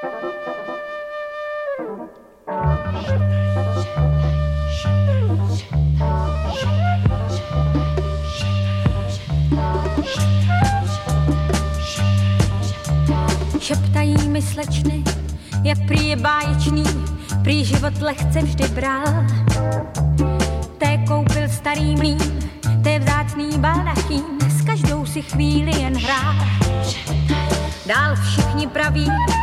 Šeptají mi slečny, jak prý je báječný, prý život lehce vždy bral. Té koupil starý mlýn, té vzácný baldachín, s každou si chvíli jen hrál. Dál všichni praví,